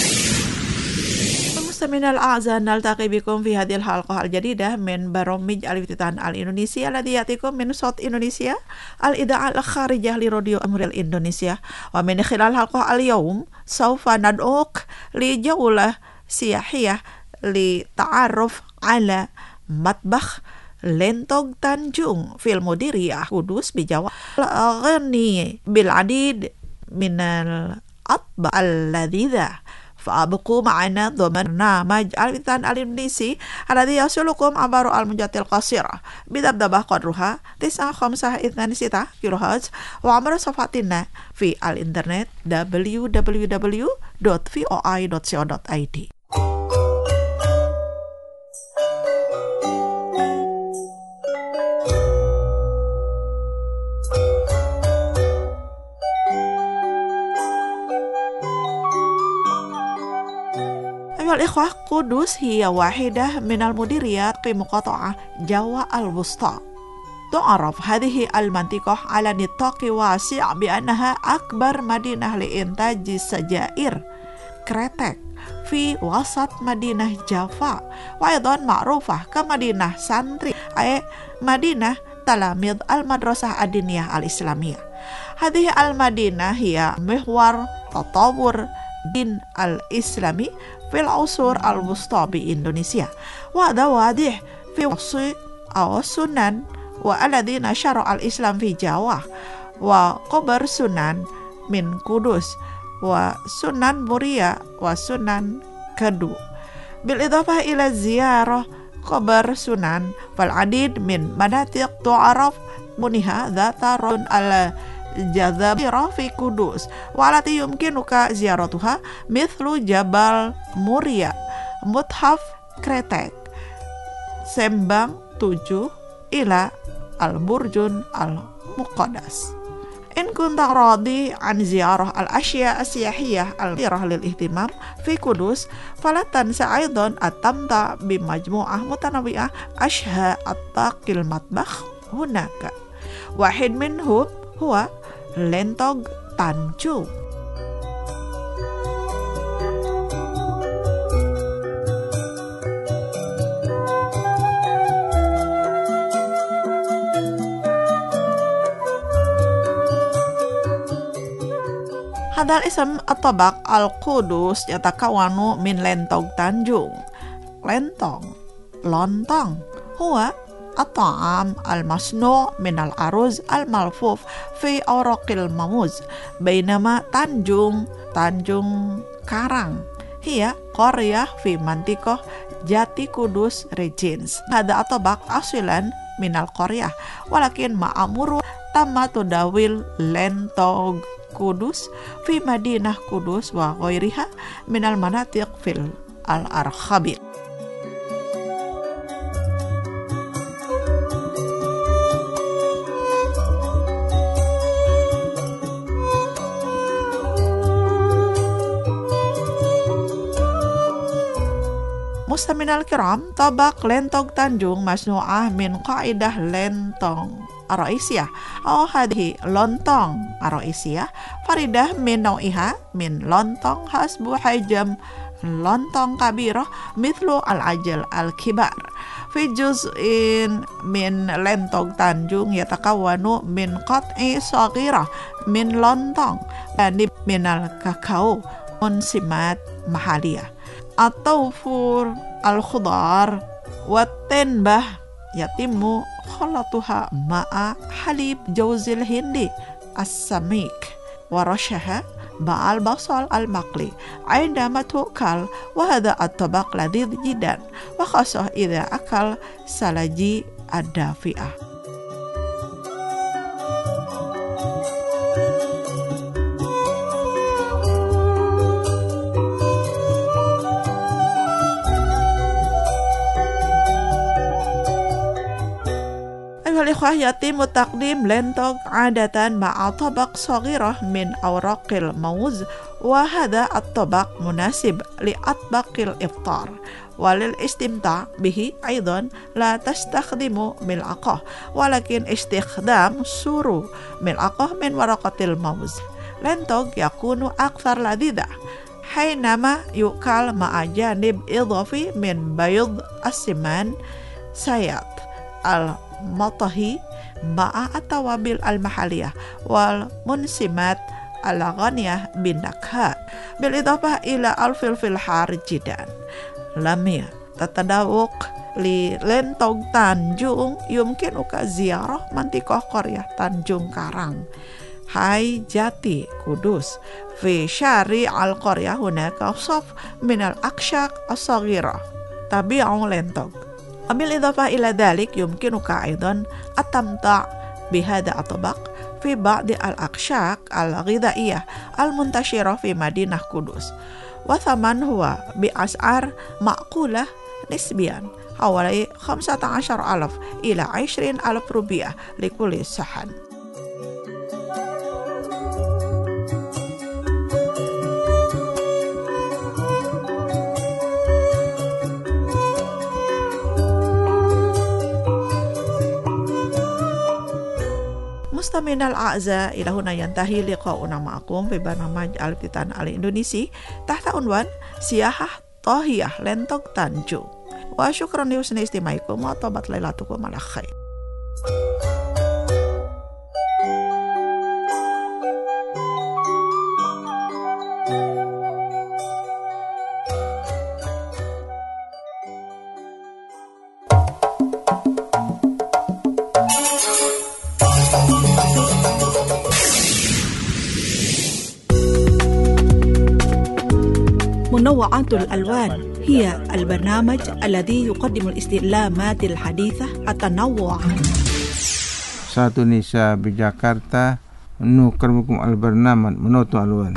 من الأعزاء نلتقي بكم في هذه الحلقة الجديدة من برامج الافتتان الإندونيسيا الذي يأتيكم من صوت إندونيسيا الإذاعة الخارجية لراديو أمريل إندونيسيا. ومن خلال حلقة اليوم سوف ندعوك لجولة سياحية للتعرف على مطبخ لنتوغ تانجونغ في المديرية قدس بجاوة غني بالعديد من الأطباق اللذيذة. فابقوا معنا ضمن برنامج الافتتان الإندونيسي الذي يصلكم عبر الموجات القصيرة بذبذبة قدرها تسعة خمسة اثنان ستة كيلو هرتز وعبر صفحتنا في الإنترنت دبليو دبليو دبليو دوت في او اي دوت سي او دوت اي دي. الإخوة قدس هي واحدة من المديريات في مقاطعة جاوة الوسطى. تعرف هذه المنطقة على نطاق واسع بأنها أكبر مدينة لإنتاج السجائر كريتك في وسط مدينة جافا، وأيضا معروفة كمدينة سانتري أي مدينة تلاميذ المدرسة الدينية الإسلامية. هذه المدينة هي محور تطور الدين الإسلامي في العصور الوسطى بإندونيسيا، وهذا واضح في fi wasi aw sunan wa alladhina syara al-islam fi Jawa wa qabar sunan min Kudus wa sunan Muria wa sunan Kadu bil idhafah ila ziyarah qabar sunan fal adid min manatiq tu'araf muniha dhata run ala jazabira fi Kudus wa alati yumkinuka ziyaratuha mithlu Jabal Muria Muthaf Kretek Sembang tujuh ila Al-Burjun Al-Muqaddas. In kunta radi an ziyarah al-asya as-siyahiyah al-ghirah lil ihtimam fi Kudus fala tansa aidan at-tamta bi majmu'ah mutanawwi'ah ashha at-taqil matbakh hunaka. Wahid minhum huwa Lentog Tanjung. Hadal ism at-tabaq al-Qudus yatakawanu min Lentog Tanjung. Lentong, lontong, huwa at-ta'am al-masnu' min al-aruz al-malfuf fi awraqil mamuz bainama Tanjung, Tanjung Karang hiya qaryah fi mantikoh Jati Kudus Regins. Hada at-tabaq asilan min al-qaryah walakin ma'amuru tamma tudawil Lentog Kudus fi Madinah Kudus wa ghairiha minal manatiq fil al-arkhabil. Mustaminal kiram, tabak Lentog Tanjung masnu'ah min qaidah lentong Ar-Raisiyah aw hadhi lontong Ar-Raisiyah faridah min nau'iha min lontong hasbu hajam lontong kabirah mithlu al-ajal al-kibar fi juz'in min Lentog Tanjung yatakawanu min qat'i saghirah min lontong dan min al-kakao munsimat mahaliyah atau fur al-khudar wat-tanbah yatimu khalatuha ma'a halib jawzil hindi as-samik wa rashaha ba'al basal al-maqli aindama tu'kal wa hadha at-tabaq ladhidh jidan wa khasah idha akal salaji ad-dafi'ah. Al-ikhwah yatimu taqdim Lentog adatan ma'a tabaq saghirah min awraqil mawuz wa hadha at-tabaq munasib li atbaqil iftar walil istimta' bihi aidan la tastakhdimu mil'aqah walakin istikhdam suru mil'aqah min waraqatil mawuz. Lentog yakunu akthar ladhidah hainama yukal ma'a janib idhafi min bayd as-siman sayat al matahi ma'a atawabil al-mahaliyah wal munsimat al-ghaniyah bin nakha bil idafah ila al-filfil harjidan lamia tatadawuk li Lentog Tanjung yumkinuka ziyarah mantikoh qaryah Tanjung Karang hai Jati Kudus fi syari al-qaryah hunaka saf min al-akshaq as-saghirah tabi'u Lentog. Ambil idhafah ila dhalik yumkinuka aidan atamta' bihada at-tabaq fi ba'di al-akshaq al-ghidhaiyah al-muntashirah fi Madinah Kudus wa thaman huwa bi as'ar ma'qulah nisbiyan hawalai khamsata ashar alaf ila ishrin alaf rupiah likulli sahan. Mustaminal a'za ila huna yantahi liqa'una ma'akum fi barnamaj Al-Fitan Al-Indonesia tahta unwan siyahah tahiyah Lentog Tanjung wa syukran li husni istimaikum wa tabat lailatukum ala khair. منوعات الألوان هي البرنامج الذي يقدم الاستعلامات الحديثة التنوع. Satu Nisa di Jakarta nukarmukum al-barnamaj Menoto Alwan.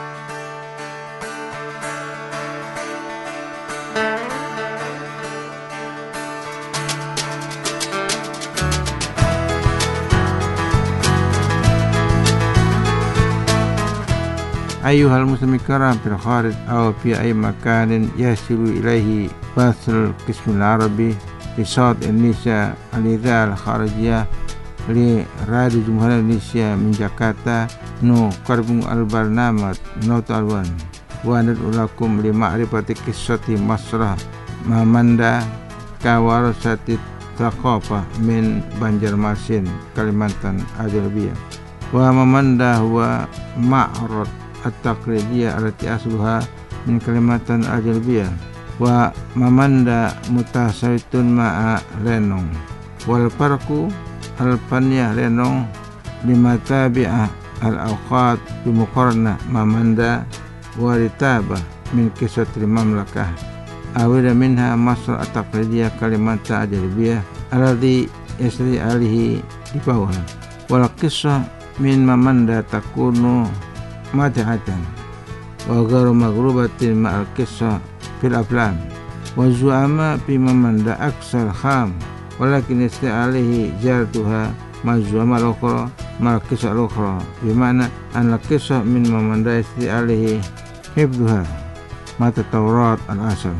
أيها المسلمين الكرام في الخارج أو في أي مكان يصل إليه بث القسم العربي لصوت إندونيسيا الإذاعة الخارجية لراديو جمهورية إندونيسيا من جاكرتا نقدم البرنامج Menoto Alwan وندعو لكم لمعرفة قصة مصر Mamanda كورثة الثقافة من Banjarmasin Kalimantan Ajalbiyah. ومامندا هو معرض التقليدية التي أصلها من كلمة أجنبية ومامندا متساوية مع رينون والفرق الفنية رينون لمتابع الأوقات بمقارنة مامندا ورتابة من قصة المملكة أول منها مصر التقليدية كلمة أجنبية الذي يسري عليه دفاعها والقصة من مامندا تكون ماتعة وغير مغروبة مع القصة في الأفلام والزعماء في مامندا أكثر خام ولكن يستطيع عليه جارتها مع الزعماء الأخرى مع القصة الأخرى بمعنى أن القصة من مامندا يستطيع عليه حفظها مع التوراة الأصل.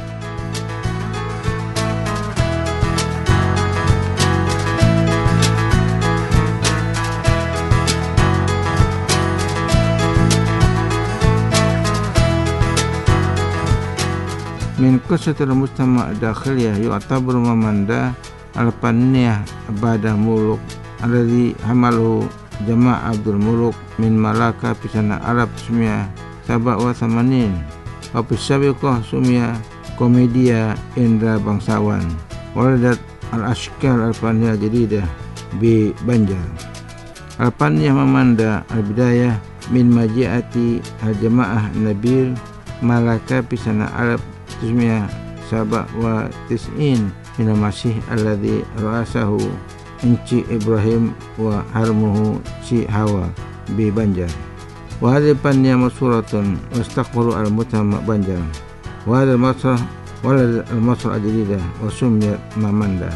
من قصة المجتمع الداخلية يعتبر مامندا الفنية بعد ملوك الذي حمله جماعة عبد الملوك من ملاكا في سنة ألف وتسعمائة وسبعة وثمانين وفي السابقة سمي كوميديا إندra bangsawan ولدت الأشكال الفنية الجديدة ببنجر. الفنية مامندا البداية من مجيئة الجماعة نبيل ملاكا في سنة ألف وتسعمائة وسبعة وتسعين من المسيح الذي رأسه Enci Ibrahim وحرمه Ci Hawa ببنجر وهذه الفنية مشهورة واستقبلوا المجتمع بنجر وهذا المسرح ولد المسرح الجديدة وسميت مامندا.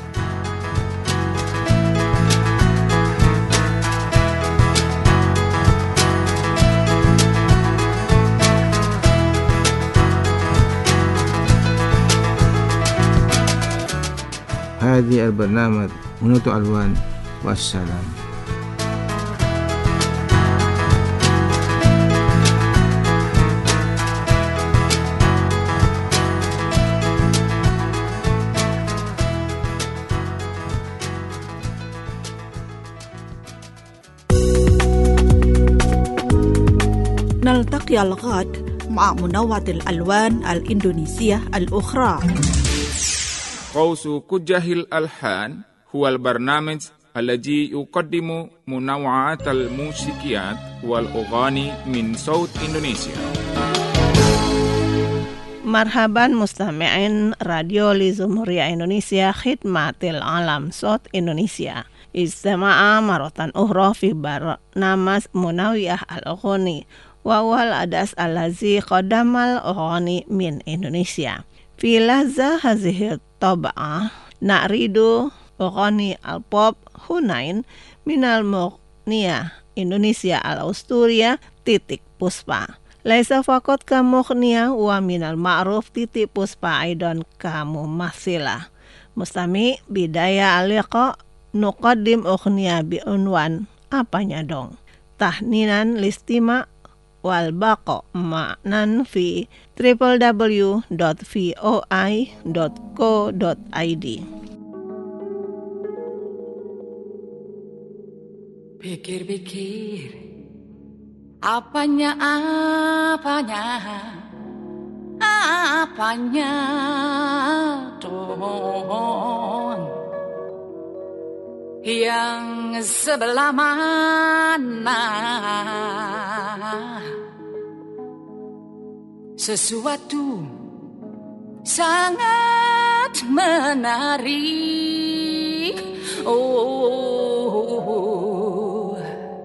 هذه البرنامج Menoto Alwan wassalam. نلتقي الغد مع منوعة الألوان الإندونيسية الأخرى. قوس كجه الألحان هو البرنامج الذي يقدم منوعات الموسيقيات والأغاني من صوت إندونيسيا. Marhaban mustami'in Radio li Jumhuriyah Indonesia Khidmatil Alam Sot Indonesia. Istama'a maratan ukhra fi barnamas Munawiyah al-Ughani wa wal adas allazi qadamal ughani min Indonesia. Fi lahza hazihi tab'ah na'ridu ughani al-pop hunain minal mughniya Indonesia al-Usturia titik puspa. Laisa faqat kamughniya wa minal ma'ruf titik puspa aidan kamu masila. Mustami bidaya aliqa nuqaddim ughniya bi unwan apanya dong. Tahninan listima wal baqa ma'nan fi w w w dot voi dot co dot i d. Pikir-pikir apanya apanya apanya dong yang sebelah mana sesuatu sangat menarik. Oh,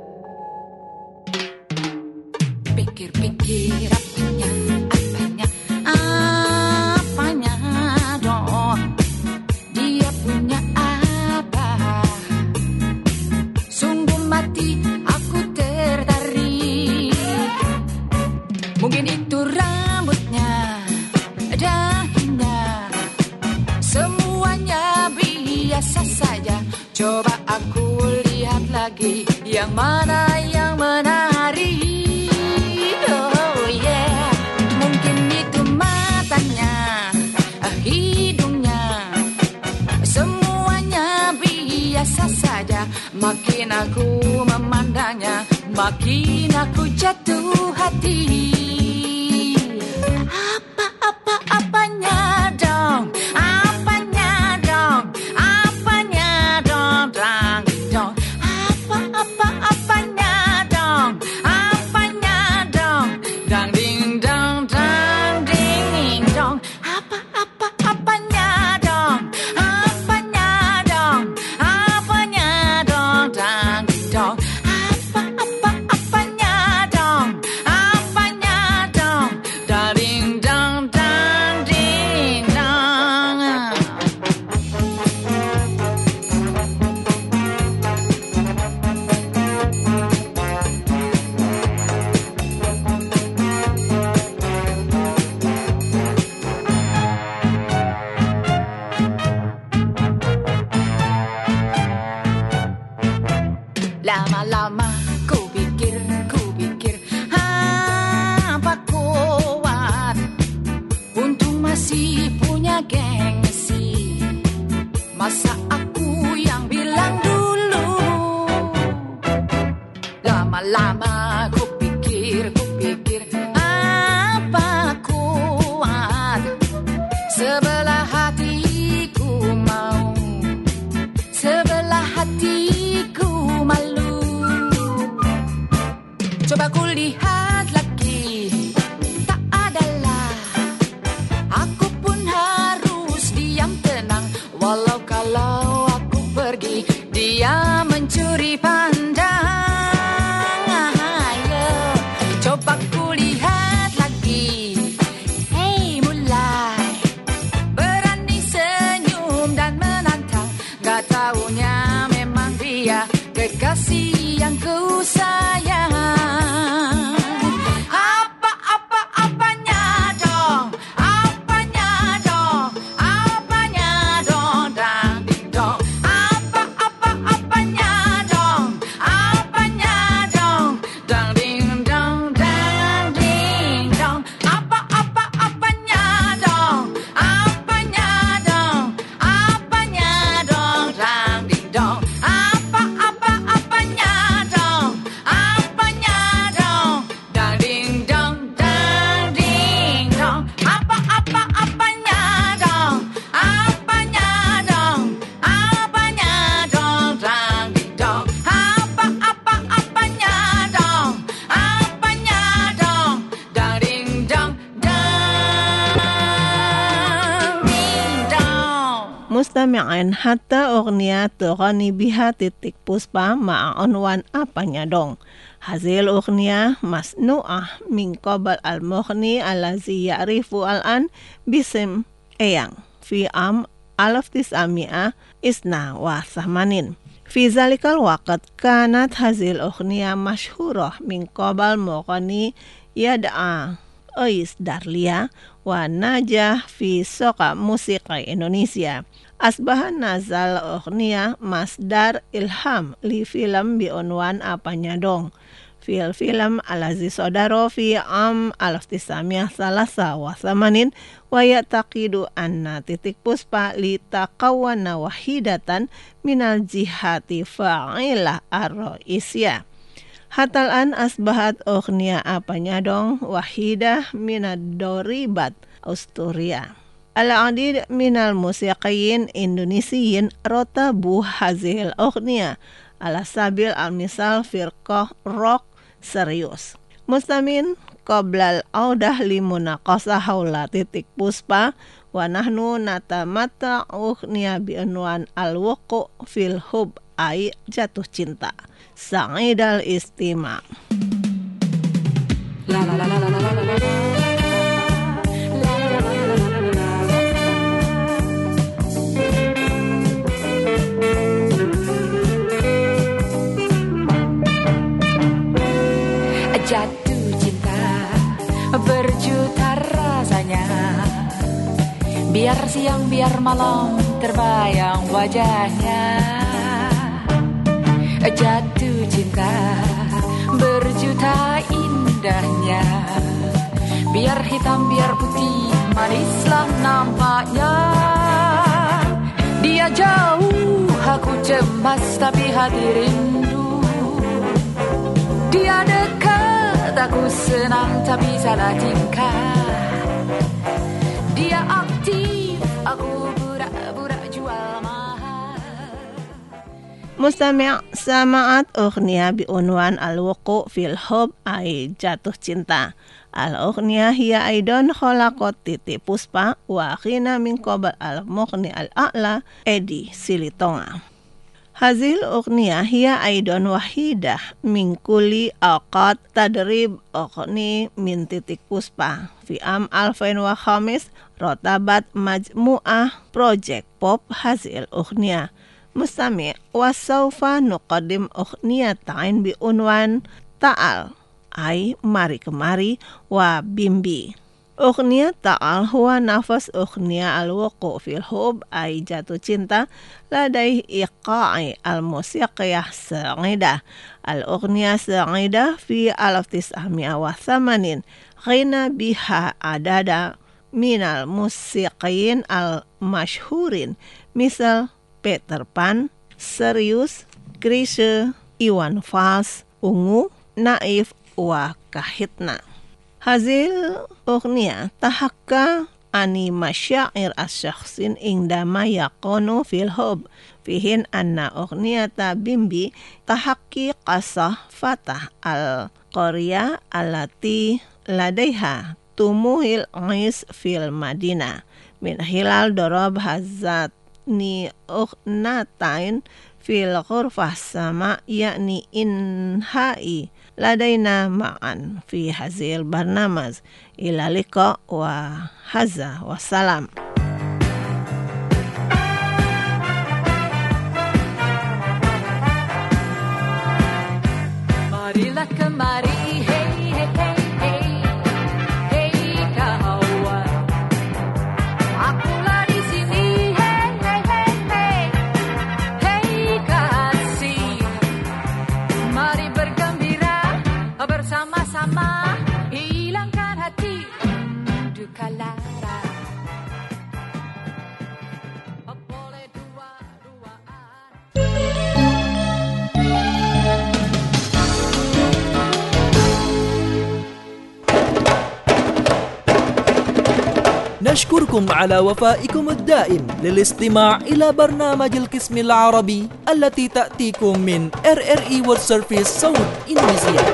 pikir-pikir apanya, apanya, apanya dong. Dia punya apa? Sungguh mati aku tertarik. Mungkin itu rambutnya, dahinya, semuanya biasa saja. Coba aku lihat lagi, yang mana yang menarik. Oh yeah, mungkin itu matanya, hidungnya, semuanya biasa saja. Makin aku memandangnya, makin aku jatuh hati. Apa-apa-apanya dong, apanya dong, apanya dong, dong, dong. Apa-apa-apanya dong, apanya dong, dang ding dong, dang ding ding dong. Apa-apa-apanya dong, apanya dong, apanya dong, dang ding dong. Apa-apa-apanya dong, apanya dong, dang ding dong, dang ding dong. Lama-lama ku pikir, ku pikir, apa kuat, untung masih punya gengsi. Masa aku yang bilang dulu. Lama-lama ku pikir, ku pikir, apa kuat, sebelah hatiku mau, sebelah hatiku malu. Coba ku lihat lagi, tak adalah, aku pun harus diam tenang. Walau kalau aku pergi, dia mencuri pandang. Ayo, coba ku lihat lagi. Hei mulai, berani senyum dan menantang. Gak taunya memang dia kekasih yang ku sayang. Apa-apa-apanya dong, apanya dong, apanya dong, dang ding dong. Apa-apa-apanya dong, apanya dong, dang ding dong, dang ding dong. Apa-apa-apanya dong, apanya dong, apanya dong, dang ding dong. Apa-apa-apanya dong, apanya dong, dang ding dong, dang ding dong. Apa-apa-apanya dong, apanya dong, apanya dong, dang ding dong. Apa-apa-apanya dong, apanya dong, dang ding dong, dang ding dong. Mustami'in hatta ughniya tughani biha titik puspa ma'a unwan apanya dong. Hazil ughniya masnu'ah min qabal al-mughni allazi ya'rifu al-an bisim eyang fi am alaf tis'ami'a isna wa samanin. Fi zalikal waqt kanat hazil ughniya mashhurah min qabal mughni yad'a Ais Darlia wa najah fi soka musika Indonesia. Asbahan nazal ughniya masdar ilham li film biunwan apanya dong. Fil film alazi sodaro fi am alaf tisamiyah salasa wa samanin wa yataqidu anna titik puspa li taqawana wahidatan minal jihati fa'ilah ar-ra'isya. Hatal an asbahat ughniya apanya dong wahidah minad doribat Asturia. Al-adid minal musiqiyin Indonesiyin rotabu hazil ughniya ala sabil al-misal firqah rock serius. Mustamin qoblal audah limunaqasah haula titik puspa wa nahnu natamata ughniya bi unwan al-wuqu fil hub ai jatuh cinta. Sa'idal istima. La la la la la la la la. Jatuh cinta berjuta rasanya, biar siang biar malam terbayang wajahnya. Jatuh cinta berjuta indahnya, biar hitam biar putih manislah nampaknya. Dia jauh aku cemas tapi hati rindu, dia dekat aku senang tapi salah tingkah. Dia aktif aku pura-pura jual mahal. Mustami' sama'at ughniya bi unwan al-wuqu fil hub ay jatuh cinta. Al-ughniya hiya aidan khalaqat titi puspa wa khina min qabl al-mughni al-a'la Edi Silitonga. Hazil ughniya hiya aidan wahidah min kulli awqat tadrib ughni min titik puspa. Fi am alfain wa khamis rotabat majmu'ah project pop hazil ughniya. Mustami' wa sawfa nuqaddim ughniyatain bi unwan ta'al ay mari kemari wa bimbi. Ughniya ta'al huwa nafas ughniya al-wuqu fil hub ay jatuh cinta ladai iqa'i al-musiqiyah sa'idah. Al-ughniya sa'idah fi alaf tis'amia wa thamanin ghina biha adada minal musiqiyin al-mashhurin misal Peter Pan, Serius, Grisha, Iwan Fals, Ungu, Naif, wa Kahitna. Hazil ughniya tahakka ani masyair as-syakhsin indama yakunu fil hub fihin anna ughniyata bimbi tahakki qasah fatah al-qarya allati ladaiha tumuhil ais fil madinah min hilal dorob hazat ni ughnatain fil ghurfah sama yakni inhai ladaina ma'an fi hazil barnamaz ila liqa wa haza wa salam. Marilah kemari hey hey hey hey hey kawan, akulah di sini hey hey hey hey hey kasih. Mari bergembira bersama-sama, hilangkan hati duka lara. Boleh dua-duaan. نشكركم على وفائكم الدائم للاستماع إلى برنامج القسم العربي التي تأتيكم من إر إر إي World Service صوت إندونيسيا.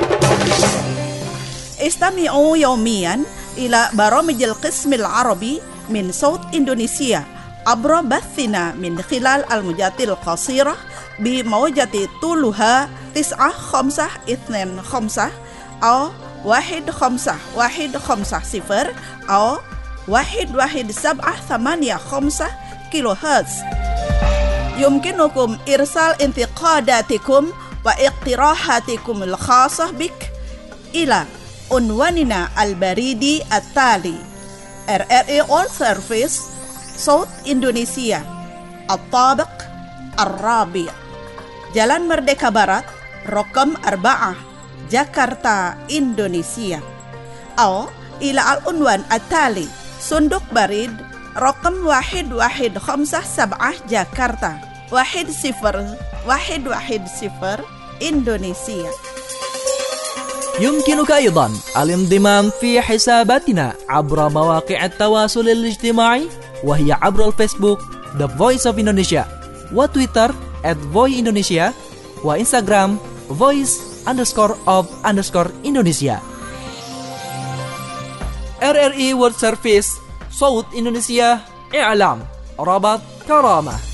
استمعوا يوميا إلى برامج القسم العربي من صوت إندونيسيا عبر بثنا من خلال الموجات القصيرة بموجة طولها تسعة خمسة اثنين خمسة أو واحد خمسة واحد خمسة صفر أو واحد واحد سبعة ثمانية خمسة كيلو هرتز. يمكنكم إرسال انتقاداتكم واقتراحاتكم الخاصة بك إلى عنواننا البريدي التالي إر إر إي World Service صوت إندونيسيا الطابق الرابع Jalan Merdeka Barat رقم أربعة جاكرتا إندونيسيا أو إلى العنوان التالي صندوق بريد رقم واحد واحد خمسة سبعة جاكرتا واحد صفر واحد واحد صفر إندونيسيا. يمكنك أيضا الانضمام في حساباتنا عبر مواقع التواصل الاجتماعي وهي عبر الفيسبوك The Voice of Indonesia وتويتر at voice indonesia وإنستغرام voice underscore of underscore Indonesia. R R I World Service, Saud Indonesia, I'lam, Rabat Karamah.